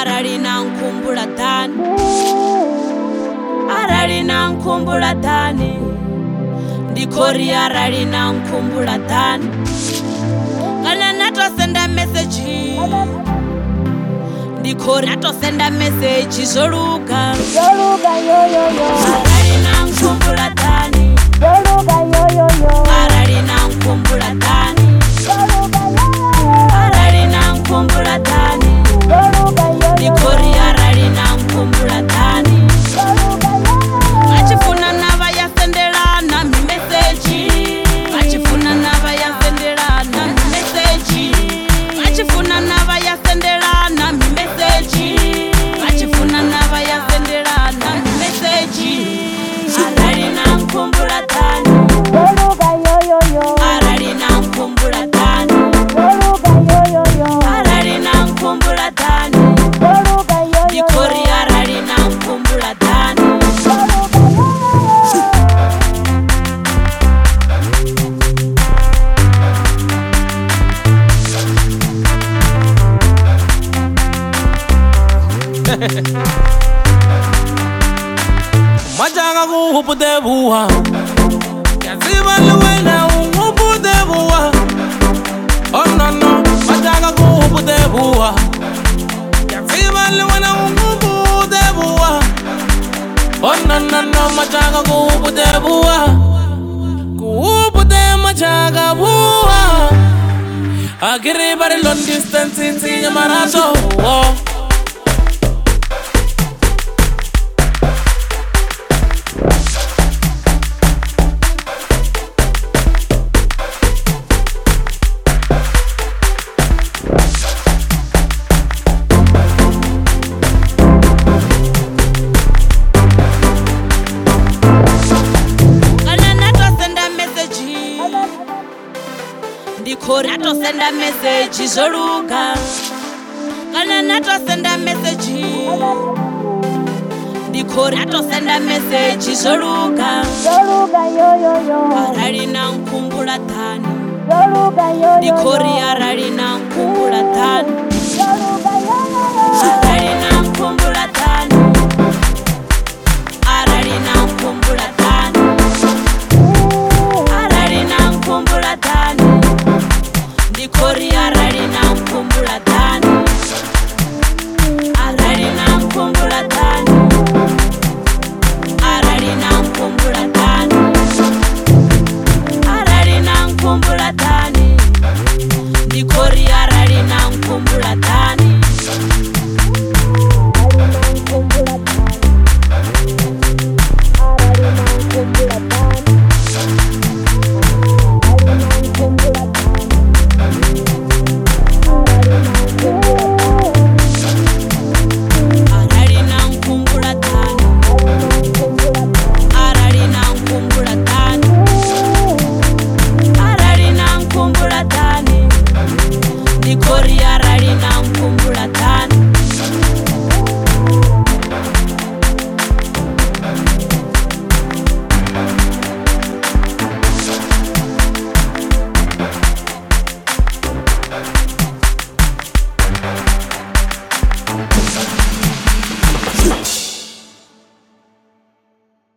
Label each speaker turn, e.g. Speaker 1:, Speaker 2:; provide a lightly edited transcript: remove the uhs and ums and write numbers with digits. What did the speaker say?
Speaker 1: aralina nkumbula Dani, aralina nkumbula Dani, ndikori aralina nkumbula Dani. Kana natosenda message, ndikori natosenda message zoluka aralina nkumbula Dani, aralina nkumbula Dani, aralina nkumbula Dani, ndikori aralina nkumbula Dani. Achifuna nava yasendelana mi message, achifuna nava yasendelana mi message, achifuna nava yasendelana mi message, achifuna nava yasendelana mi message. Aralina nkumbula Dani, aralina nkumbula Dani, aralina nkumbula Dani, ndikori aralina nkumbula Dani.
Speaker 2: Majaga kuhupu debuwa, kaziba luwena uhupu debuwa. Oh no no, majaga kuhupu debuwa, kaziba luwena uhupu debuwa. Oh no no no, majaga kuhupu debuwa, kuhupu de majaga buwa. Agiri bari long distance inti nyamarato.
Speaker 1: Ndikori natosenda message zoluka, kana natosenda message, ndikori natosenda message zoluka aralina nkumbula Dani, ndikori aralina nkumbula Dani, aralina nkumbula Dani, aralina nkumbula Dani, aralina nkumbula Dani, ndikori aralina nkumbula